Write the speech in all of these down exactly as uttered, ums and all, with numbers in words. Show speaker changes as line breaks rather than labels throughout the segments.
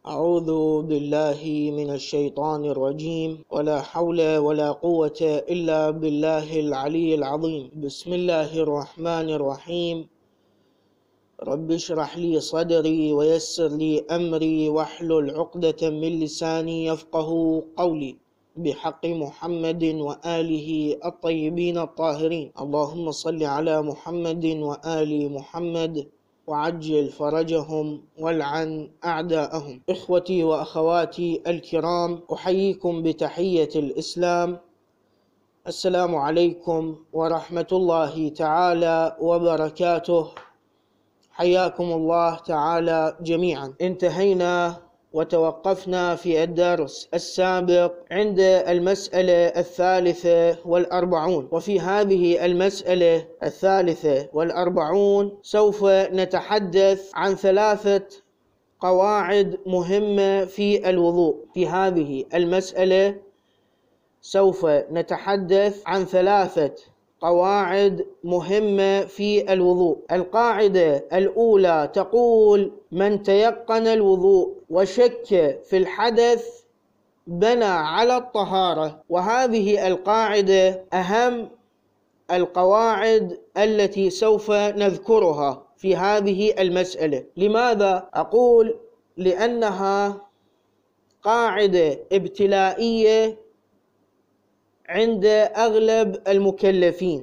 أعوذ بالله من الشيطان الرجيم ولا حول ولا قوة إلا بالله العلي العظيم. بسم الله الرحمن الرحيم. رب اشرح لي صدري ويسر لي أمري واحلل عقدة من لساني يفقه قولي بحق محمد وآله الطيبين الطاهرين. اللهم صل على محمد وآل محمد وعجل فرجهم والعن أعداءهم. إخوتي وأخواتي الكرام، أحييكم بتحية الإسلام. السلام عليكم ورحمة الله تعالى وبركاته. حياكم الله تعالى جميعا. انتهينا وتوقفنا في الدرس السابق عند المسألة الثالثة والأربعون، وفي هذه المسألة الثالثة والأربعون سوف نتحدث عن ثلاثة قواعد مهمة في الوضوء. في هذه المسألة سوف نتحدث عن ثلاثة قواعد مهمة في الوضوء. القاعدة الأولى تقول: من تيقن الوضوء وشك في الحدث بنى على الطهارة. وهذه القاعدة أهم القواعد التي سوف نذكرها في هذه المسألة. لماذا أقول؟ لأنها قاعدة ابتلائية عند أغلب المكلفين.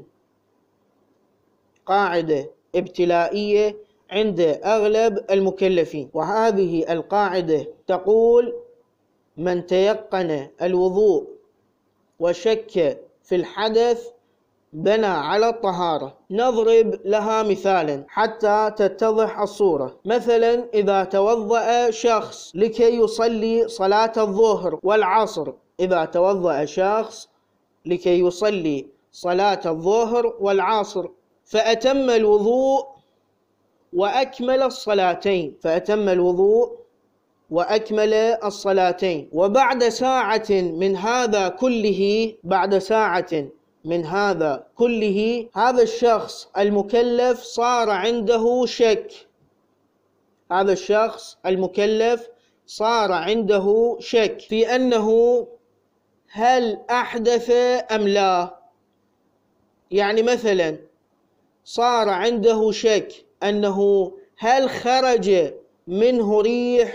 قاعدة ابتلائية عند أغلب المكلفين. وهذه القاعدة تقول: من تيقن الوضوء وشك في الحدث بنى على الطهارة. نضرب لها مثالا حتى تتضح الصورة. مثلا إذا توضأ شخص لكي يصلي صلاة الظهر والعصر، إذا توضأ شخص لكي يصلي صلاة الظهر والعصر فأتم الوضوء وأكمل الصلاتين فأتم الوضوء وأكمل الصلاتين وبعد ساعة من هذا كله بعد ساعة من هذا كله هذا الشخص المكلف صار عنده شك. هذا الشخص المكلف صار عنده شك في أنه هل أحدث أم لا. يعني مثلا صار عنده شك أنه هل خرج منه ريح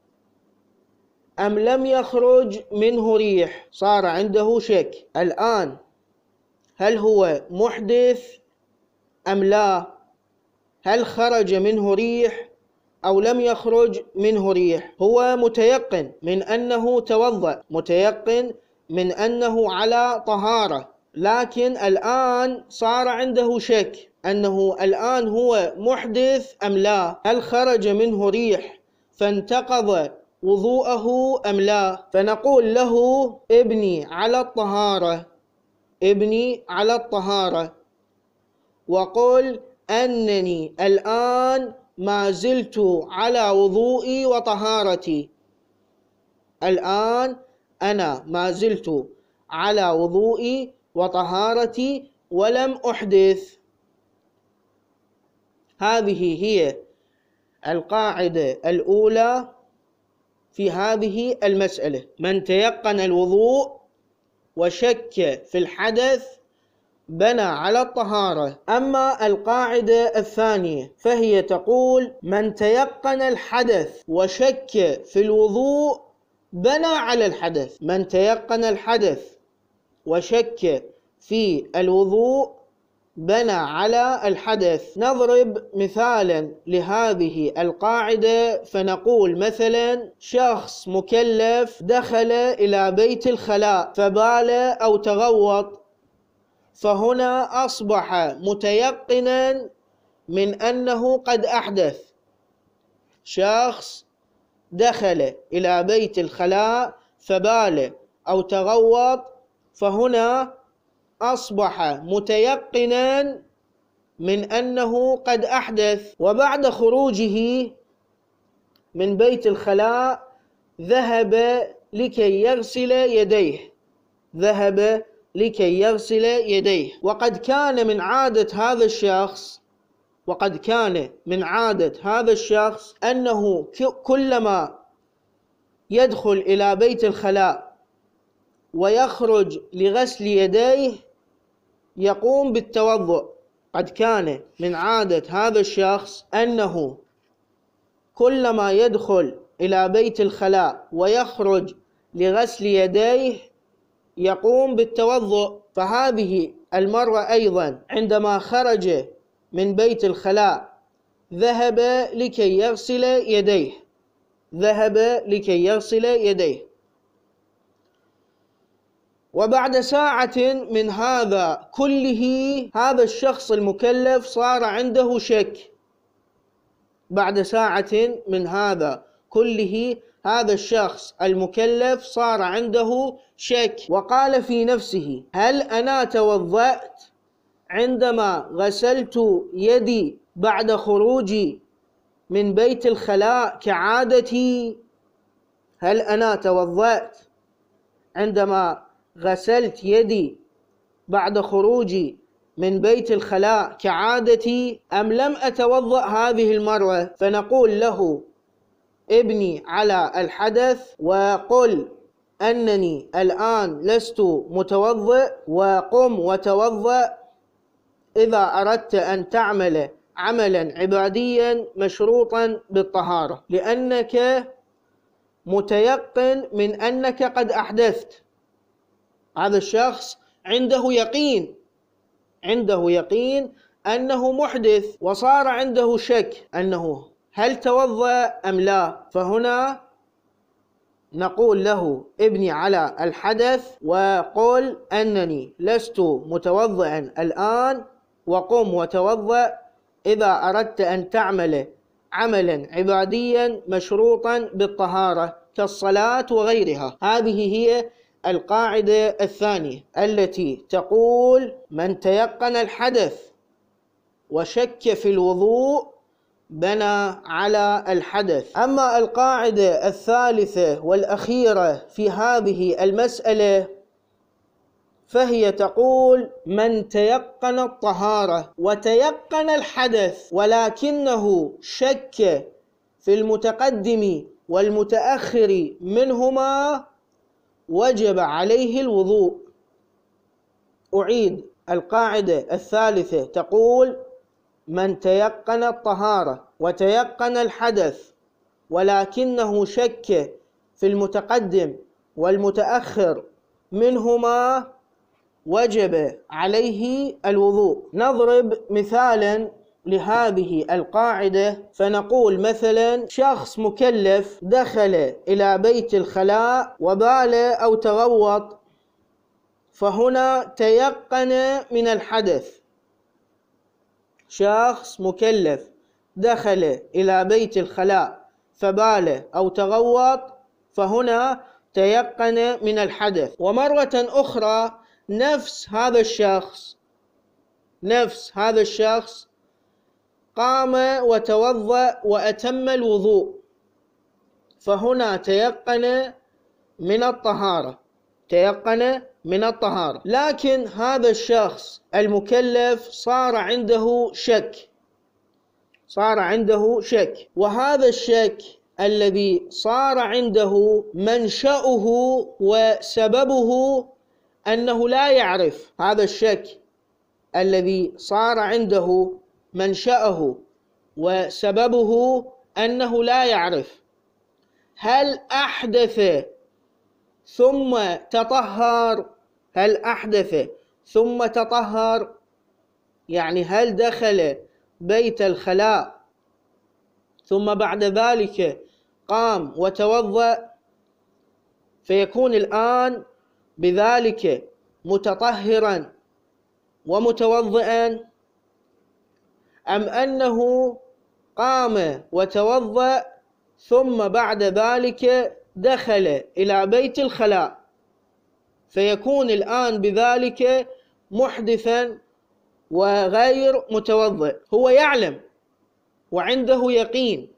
أم لم يخرج منه ريح. صار عنده شك الآن، هل هو محدث أم لا؟ هل خرج منه ريح أو لم يخرج منه ريح؟ هو متيقن من أنه توضأ، متيقن من أنه على طهارة، لكن الآن صار عنده شك أنه الآن هو محدث أم لا. هل خرج منه ريح فانتقض وضوءه أم لا؟ فنقول له: ابني على الطهارة، ابني على الطهارة، وقل أنني الآن ما زلت على وضوئي وطهارتي. الآن أنا ما زلت على وضوئي وطهارتي ولم أحدث. هذه هي القاعدة الأولى في هذه المسألة: من تيقن الوضوء وشك في الحدث بنى على الطهارة. أما القاعدة الثانية فهي تقول: من تيقن الحدث وشك في الوضوء بنى على الحدث. من تيقن الحدث وشك في الوضوء بنى على الحدث. نضرب مثالا لهذه القاعدة فنقول مثلا شخص مكلف دخل إلى بيت الخلاء فبال أو تغوط، فهنا أصبح متيقنا من أنه قد أحدث. شخص دخل إلى بيت الخلاء فبال أو تغوط، فهنا أصبح متيقنا من أنه قد أحدث. وبعد خروجه من بيت الخلاء ذهب لكي يغسل يديه ذهب لكي يغسل يديه وقد كان من عادة هذا الشخص وقد كان من عادة هذا الشخص أنه كلما يدخل إلى بيت الخلاء ويخرج لغسل يديه يقوم بالتوضؤ. قد كان من عادة هذا الشخص أنه كلما يدخل إلى بيت الخلاء ويخرج لغسل يديه يقوم بالتوضؤ، فهذه المرة أيضا عندما خرج من بيت الخلاء ذهب لكي يغسل يديه ذهب لكي يغسل يديه وبعد ساعة من هذا كله هذا الشخص المكلف صار عنده شك. بعد ساعة من هذا كله هذا الشخص المكلف صار عنده شك، وقال في نفسه: هل أنا توضأت عندما غسلت يدي بعد خروجي من بيت الخلاء كعادتي؟ هل أنا توضأت عندما غسلت يدي بعد خروجي من بيت الخلاء كعادتي أم لم أتوضأ هذه المرة؟ فنقول له: ابني على الحدث وقل أنني الآن لست متوضئ، وقم وتوضأ إذا أردت أن تعمل عملا عباديا مشروطا بالطهارة، لأنك متيقن من أنك قد أحدثت. هذا الشخص عنده يقين عنده يقين أنه محدث، وصار عنده شك أنه هل توضأ أم لا. فهنا نقول له: ابني على الحدث وقل أنني لست متوضئا الآن، وقم وتوضأ إذا أردت أن تعمل عملا عباديا مشروطا بالطهارة كالصلاة وغيرها. هذه هي القاعدة الثانية التي تقول: من تيقن الحدث وشك في الوضوء بنى على الحدث. أما القاعدة الثالثة والأخيرة في هذه المسألة فهي تقول: من تيقن الطهارة وتيقن الحدث ولكنه شك في المتقدم والمتأخر منهما وجب عليه الوضوء. أعيد: القاعدة الثالثة تقول: من تيقن الطهارة وتيقن الحدث ولكنه شك في المتقدم والمتأخر منهما وجب عليه الوضوء. نضرب مثالا لهذه القاعدة فنقول مثلا: شخص مكلف دخل إلى بيت الخلاء وبال أو تغوط، فهنا تيقن من الحدث. شخص مكلف دخل إلى بيت الخلاء فبال أو تغوط، فهنا تيقن من الحدث. ومرة أخرى نفس هذا الشخص نفس هذا الشخص قام وتوضأ وأتم الوضوء، فهنا تيقن من الطهارة تيقن من الطهارة. لكن هذا الشخص المكلف صار عنده شك صار عنده شك وهذا الشك الذي صار عنده منشأه وسببه أنه لا يعرف هذا الشك الذي صار عنده منشأه وسببه أنه لا يعرف هل أحدث ثم تطهر هل أحدث ثم تطهر يعني هل دخل بيت الخلاء ثم بعد ذلك قام وتوضأ فيكون الآن بذلك متطهرا ومتوضئا، أم أنه قام وتوضأ ثم بعد ذلك دخل إلى بيت الخلاء فيكون الآن بذلك محدثا وغير متوضئ؟ هو يعلم وعنده يقين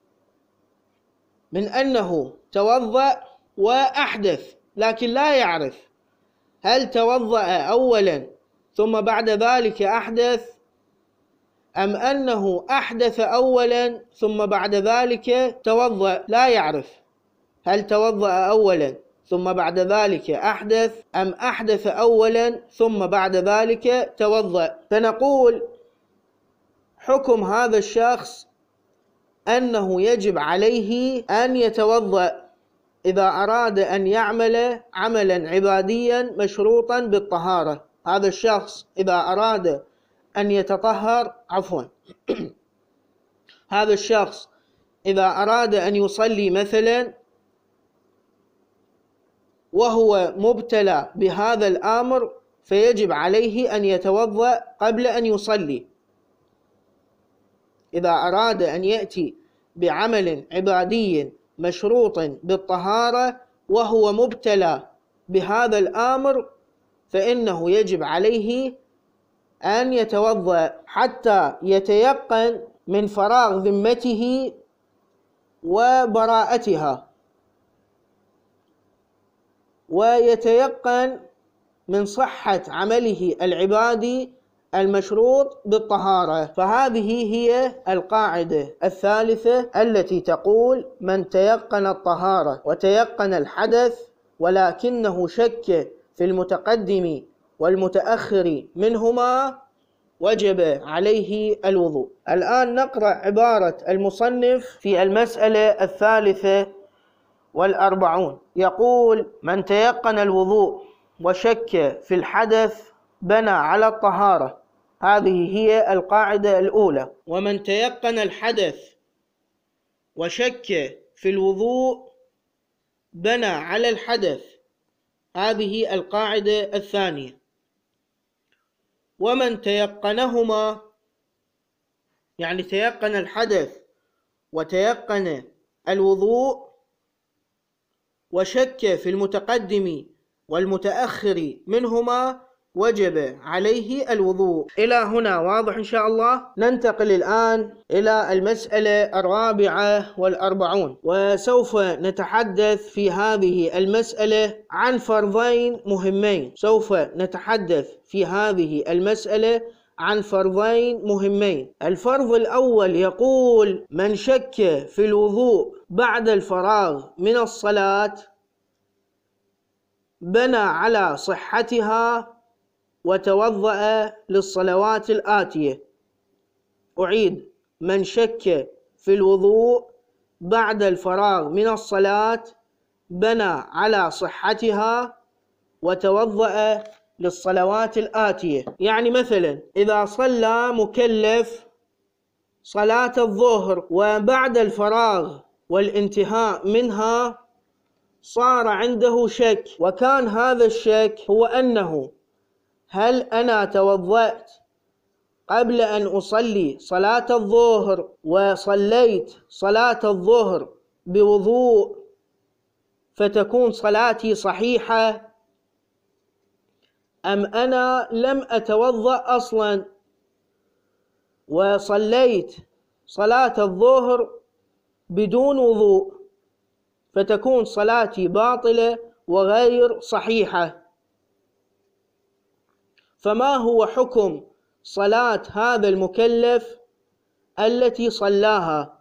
من أنه توضأ وأحدث، لكن لا يعرف هل توضأ أولا ثم بعد ذلك أحدث أم أنه أحدث أولا ثم بعد ذلك توضأ. لا يعرف هل توضأ أولا ثم بعد ذلك أحدث أم أحدث أولا ثم بعد ذلك توضأ؟ فنقول حكم هذا الشخص أنه يجب عليه أن يتوضأ إذا أراد أن يعمل عملا عباديا مشروطا بالطهارة. هذا الشخص إذا أراد أن يتطهر عفوا هذا الشخص إذا أراد أن يصلي مثلا وهو مبتلى بهذا الأمر فيجب عليه أن يتوضأ قبل أن يصلي. إذا أراد أن يأتي بعمل عبادي مشروط بالطهارة وهو مبتلى بهذا الأمر فإنه يجب عليه أن يتوضأ حتى يتيقن من فراغ ذمته وبراءتها، ويتيقن من صحة عمله العبادي المشروط بالطهارة. فهذه هي القاعدة الثالثة التي تقول: من تيقن الطهارة وتيقن الحدث ولكنه شك في المتقدم والمتأخر منهما وجب عليه الوضوء. الآن نقرأ عبارة المصنف في المسألة الثالثة والأربعون. يقول: من تيقن الوضوء وشك في الحدث بنى على الطهارة. هذه هي القاعدة الأولى. ومن تيقن الحدث وشك في الوضوء بنى على الحدث. هذه القاعدة الثانية. ومن تيقنهما، يعني تيقن الحدث وتيقن الوضوء وشك في المتقدم والمتأخر منهما وجب عليه الوضوء. إلى هنا واضح إن شاء الله. ننتقل الآن إلى المسألة الرابعة والأربعون، وسوف نتحدث في هذه المسألة عن فرضين مهمين. سوف نتحدث في هذه المسألة عن فرضين مهمين. الفرض الأول يقول: من شك في الوضوء بعد الفراغ من الصلاة بنى على صحتها وتوضأ للصلوات الآتية. أعيد: من شك في الوضوء بعد الفراغ من الصلاة بنى على صحتها وتوضأ للصلوات الآتية. يعني مثلا إذا صلى مكلف صلاة الظهر وبعد الفراغ والانتهاء منها صار عنده شك، وكان هذا الشك هو أنه هل أنا توضأت قبل أن أصلي صلاة الظهر وصليت صلاة الظهر بوضوء فتكون صلاتي صحيحة، أم أنا لم أتوضأ أصلا وصليت صلاة الظهر بدون وضوء فتكون صلاتي باطلة وغير صحيحة. فما هو حكم صلاة هذا المكلف التي صلاها؟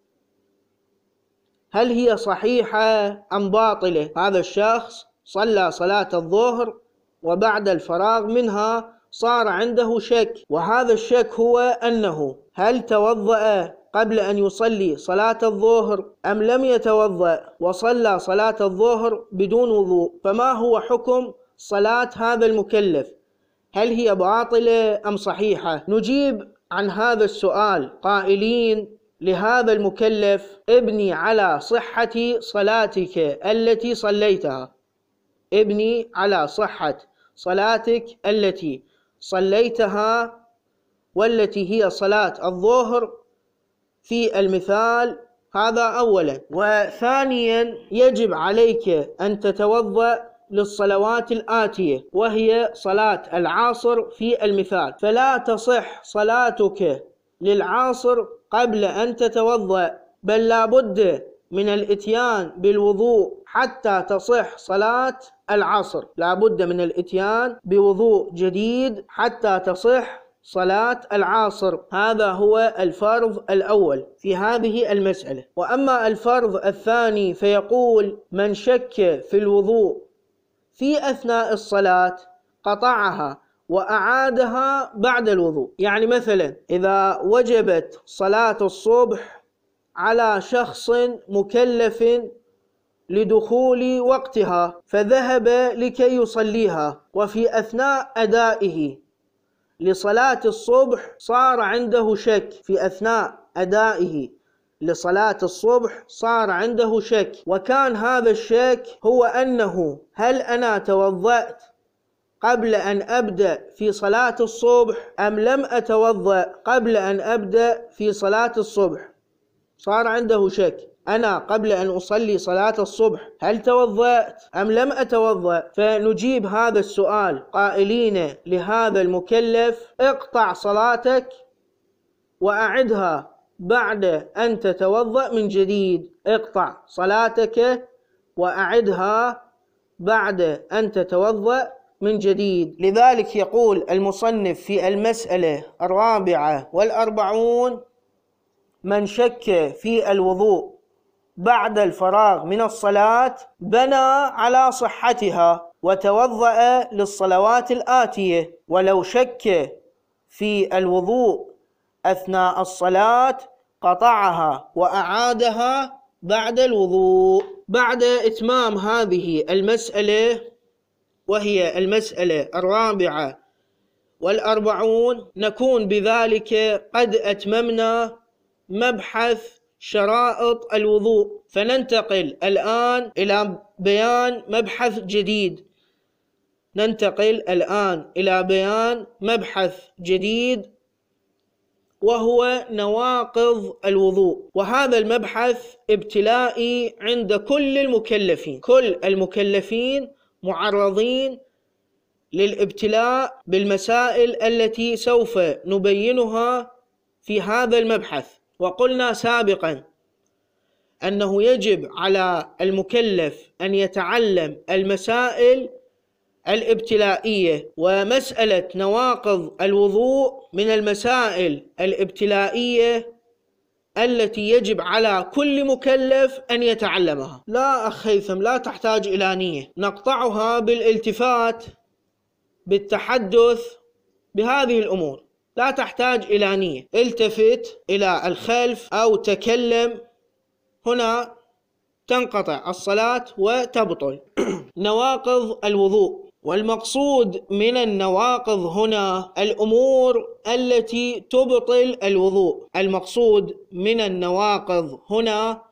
هل هي صحيحة أم باطلة؟ هذا الشخص صلى صلاة الظهر وبعد الفراغ منها صار عنده شك، وهذا الشك هو أنه هل توضأ قبل أن يصلي صلاة الظهر أم لم يتوضأ وصلى صلاة الظهر بدون وضوء. فما هو حكم صلاة هذا المكلف؟ هل هي باطلة أم صحيحة؟ نجيب عن هذا السؤال قائلين لهذا المكلف: ابني على صحة صلاتك التي صليتها، ابني على صحة صلاتك التي صليتها والتي هي صلاة الظهر في المثال هذا أولا. وثانيا يجب عليك أن تتوضأ للصلوات الآتية وهي صلاة العصر في المثال، فلا تصح صلاتك للعصر قبل أن تتوضأ، بل لا بد من الإتيان بالوضوء حتى تصح صلاة العصر. لا بد من الإتيان بوضوء جديد حتى تصح صلاة العصر. هذا هو الفرض الأول في هذه المسألة. وأما الفرض الثاني فيقول: من شك في الوضوء في أثناء الصلاة قطعها وأعادها بعد الوضوء. يعني مثلا إذا وجبت صلاة الصبح على شخص مكلف لدخول وقتها فذهب لكي يصليها، وفي أثناء أدائه لصلاة الصبح صار عنده شك، في أثناء أدائه لصلاة الصبح صار عنده شك، وكان هذا الشك هو أنه هل أنا توضأت قبل أن أبدأ في صلاة الصبح أم لم أتوضأ قبل أن أبدأ في صلاة الصبح. صار عنده شك: أنا قبل أن أصلي صلاة الصبح هل توضأت أم لم أتوضأ؟ فنجيب هذا السؤال قائلين لهذا المكلف: اقطع صلاتك وأعدها بعد أن تتوضأ من جديد. اقطع صلاتك وأعدها بعد أن تتوضأ من جديد. لذلك يقول المصنف في المسألة الرابعة والأربعون: من شك في الوضوء بعد الفراغ من الصلاة بنى على صحتها وتوضأ للصلوات الآتية، ولو شك في الوضوء أثناء الصلاة قطعها وأعادها بعد الوضوء. بعد إتمام هذه المسألة وهي المسألة الرابعة والأربعون نكون بذلك قد أتممنا مبحث شرائط الوضوء، فننتقل الآن إلى بيان مبحث جديد. ننتقل الآن إلى بيان مبحث جديد وهو نواقض الوضوء. وهذا المبحث ابتلائي عند كل المكلفين. كل المكلفين معرضين للابتلاء بالمسائل التي سوف نبينها في هذا المبحث. وقلنا سابقا أنه يجب على المكلف أن يتعلم المسائل الابتلائية، ومسألة نواقض الوضوء من المسائل الابتلائية التي يجب على كل مكلف أن يتعلمها. لا أخ هيثم، لا تحتاج إلى نية، نقطعها بالالتفات بالتحدث بهذه الأمور، لا تحتاج إلى نية. التفت إلى الخلف أو تكلم، هنا تنقطع الصلاة وتبطل. نواقض الوضوء، والمقصود من النواقض هنا الأمور التي تبطل الوضوء. المقصود من النواقض هنا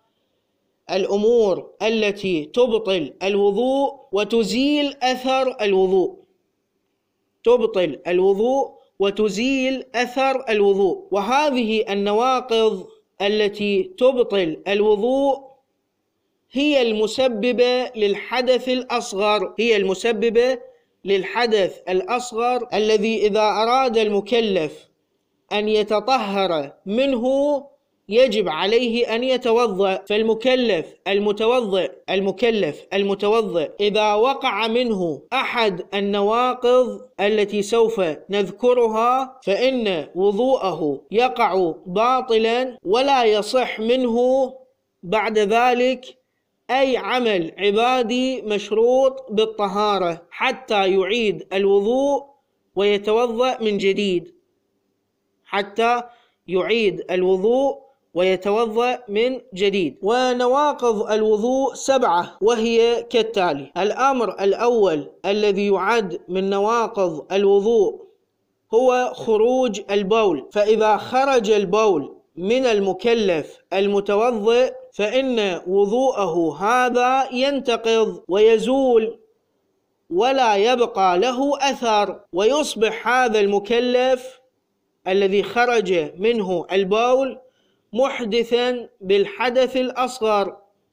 الأمور التي تبطل الوضوء وتزيل أثر الوضوء. تبطل الوضوء وتزيل أثر الوضوء. وهذه النواقض التي تبطل الوضوء هي المسببة للحدث الأصغر. هي المسببة للحدث الأصغر الذي إذا أراد المكلف أن يتطهر منه يجب عليه أن يتوضأ. فالمكلف المتوضئ المكلف المتوضئ إذا وقع منه أحد النواقض التي سوف نذكرها فإن وضوءه يقع باطلا، ولا يصح منه بعد ذلك أي عمل عبادي مشروط بالطهارة حتى يعيد الوضوء ويتوضأ من جديد. حتى يعيد الوضوء ويتوضأ من جديد. ونواقض الوضوء سبعة، وهي كالتالي: الأمر الأول الذي يعد من نواقض الوضوء هو خروج البول. فإذا خرج البول من المكلف المتوضئ فإن وضوءه هذا ينتقض ويزول ولا يبقى له أثر، ويصبح هذا المكلف الذي خرج منه البول محدثا بالحدث الأصغر،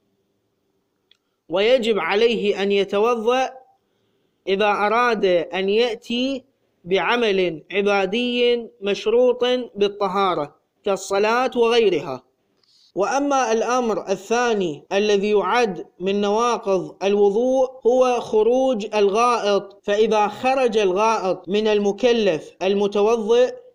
ويجب عليه أن يتوضأ إذا أراد أن يأتي بعمل عبادي مشروط بالطهارة كالصلاة وغيرها. وأما الأمر الثاني الذي يعد من نواقض الوضوء هو خروج الغائط. فإذا خرج الغائط من المكلف المتوضئ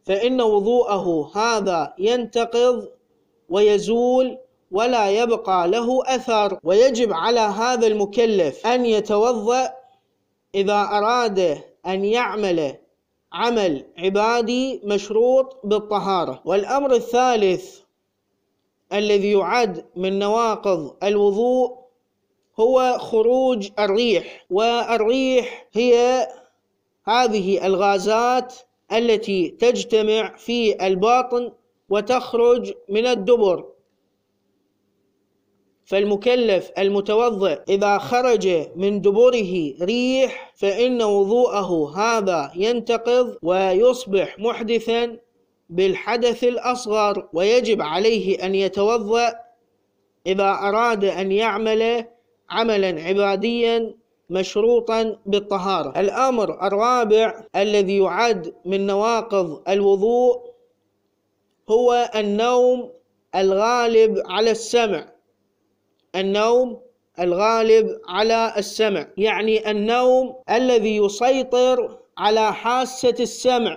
فإن وضوءه هذا ينتقض ويزول ولا يبقى له أثر. ويجب على هذا المكلف أن يتوضأ إذا أراد أن يعمل عمل عبادي مشروط بالطهارة. والأمر الثالث الذي يعد من نواقض الوضوء هو خروج الريح. والريح هي هذه الغازات التي تجتمع في الباطن وتخرج من الدبر. فالمكلف المتوضئ إذا خرج من دبره ريح فإن وضوءه هذا ينتقض ويصبح محدثا بالحدث الأصغر. ويجب عليه أن يتوضأ إذا أراد أن يعمل عملا عباديا مشروطا بالطهارة. الأمر الرابع الذي يعد من نواقض الوضوء هو النوم الغالب على السمع. النوم الغالب على السمع يعني النوم الذي يسيطر على حاسة السمع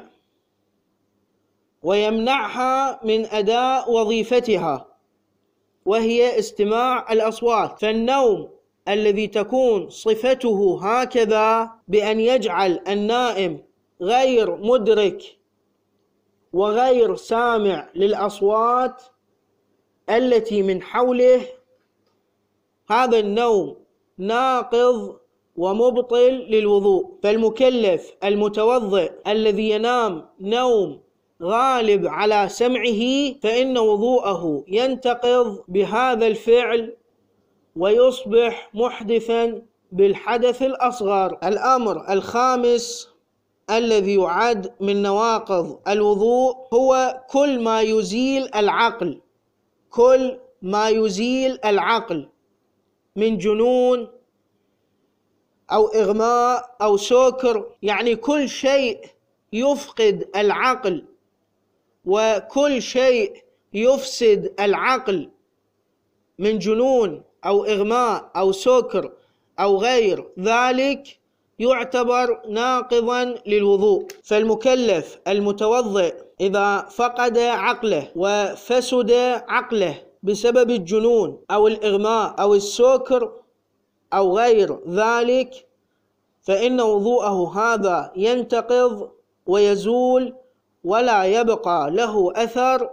ويمنعها من أداء وظيفتها وهي استماع الأصوات. فالنوم الذي تكون صفته هكذا بأن يجعل النائم غير مدرك وغير سامع للأصوات التي من حوله، هذا النوم ناقض ومبطل للوضوء. فالمكلف المتوضئ الذي ينام نوم غالب على سمعه فإن وضوءه ينتقض بهذا الفعل ويصبح محدثا بالحدث الأصغر. الأمر الخامس الذي يعد من نواقض الوضوء هو كل ما يزيل العقل. كل ما يزيل العقل من جنون أو إغماء أو سكر، يعني كل شيء يفقد العقل وكل شيء يفسد العقل من جنون أو إغماء أو سكر أو غير ذلك يعتبر ناقضا للوضوء. فالمكلف المتوضئ إذا فقد عقله وفسد عقله بسبب الجنون أو الإغماء أو السكر أو غير ذلك فإن وضوءه هذا ينتقض ويزول ولا يبقى له أثر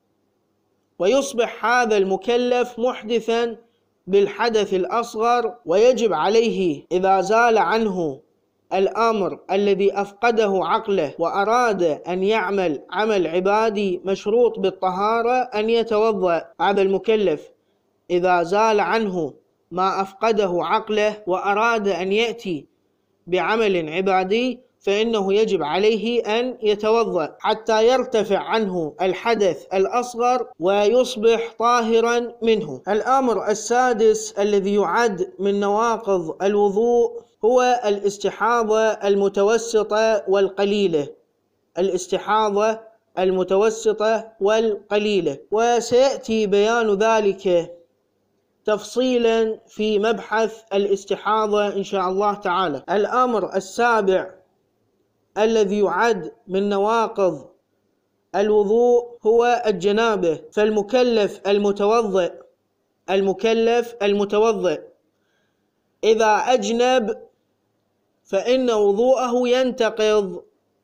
ويصبح هذا المكلف محدثا بالحدث الأصغر. ويجب عليه إذا زال عنه الأمر الذي أفقده عقله وأراد أن يعمل عمل عبادي مشروط بالطهارة أن يتوضأ. هذا المكلف إذا زال عنه ما أفقده عقله وأراد أن يأتي بعمل عبادي فإنه يجب عليه أن يتوضأ حتى يرتفع عنه الحدث الأصغر ويصبح طاهرا منه. الأمر السادس الذي يعد من نواقض الوضوء هو الاستحاضة المتوسطة والقليلة. الاستحاضة المتوسطة والقليلة، وسيأتي بيان ذلك تفصيلا في مبحث الاستحاضة إن شاء الله تعالى. الأمر السابع الذي يعد من نواقض الوضوء هو الجنابة. فالمكلف المتوضئ المكلف المتوضئ إذا أجنب فإن وضوءه ينتقض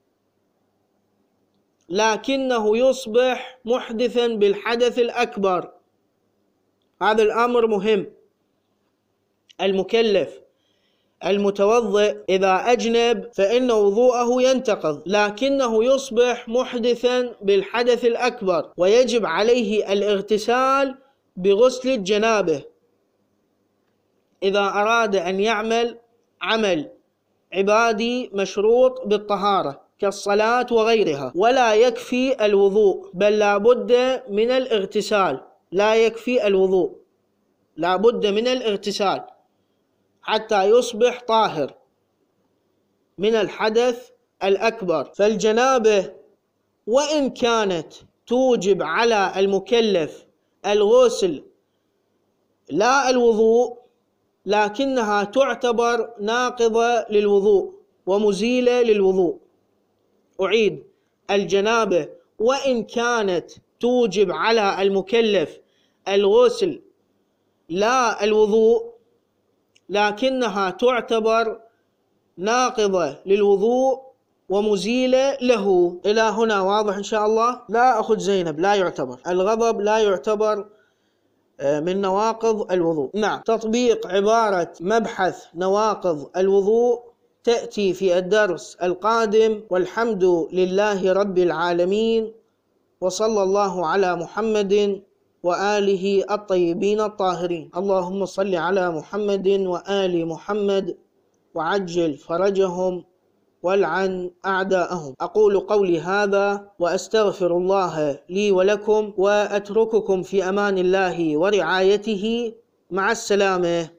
لكنه يصبح محدثا بالحدث الأكبر. هذا الأمر مهم. المكلف المتوضئ إذا أجنب فإن وضوءه ينتقض لكنه يصبح محدثا بالحدث الأكبر ويجب عليه الاغتسال بغسل الجنابة إذا أراد أن يعمل عمل عبادي مشروط بالطهارة كالصلاة وغيرها. ولا يكفي الوضوء بل لا بد من الاغتسال. لا يكفي الوضوء، لا بد من الاغتسال حتى يصبح طاهر من الحدث الأكبر. فالجنابة وإن كانت توجب على المكلف الغسل لا الوضوء لكنها تعتبر ناقضة للوضوء ومزيلة للوضوء. أعيد: الجنابة وإن كانت توجب على المكلف الغسل لا الوضوء، لكنها تعتبر ناقضة للوضوء ومزيلة له. إلى هنا واضح إن شاء الله؟ لا أخذ زينب، لا يعتبر الغضب، لا يعتبر من نواقض الوضوء. نعم، تطبيق عبارة مبحث نواقض الوضوء تأتي في الدرس القادم، والحمد لله رب العالمين، وصلى الله على محمد وآله الطيبين الطاهرين. اللهم صل على محمد وآل محمد وعجل فرجهم والعن أعداءهم. أقول قولي هذا وأستغفر الله لي ولكم، وأترككم في أمان الله ورعايته. مع السلامة.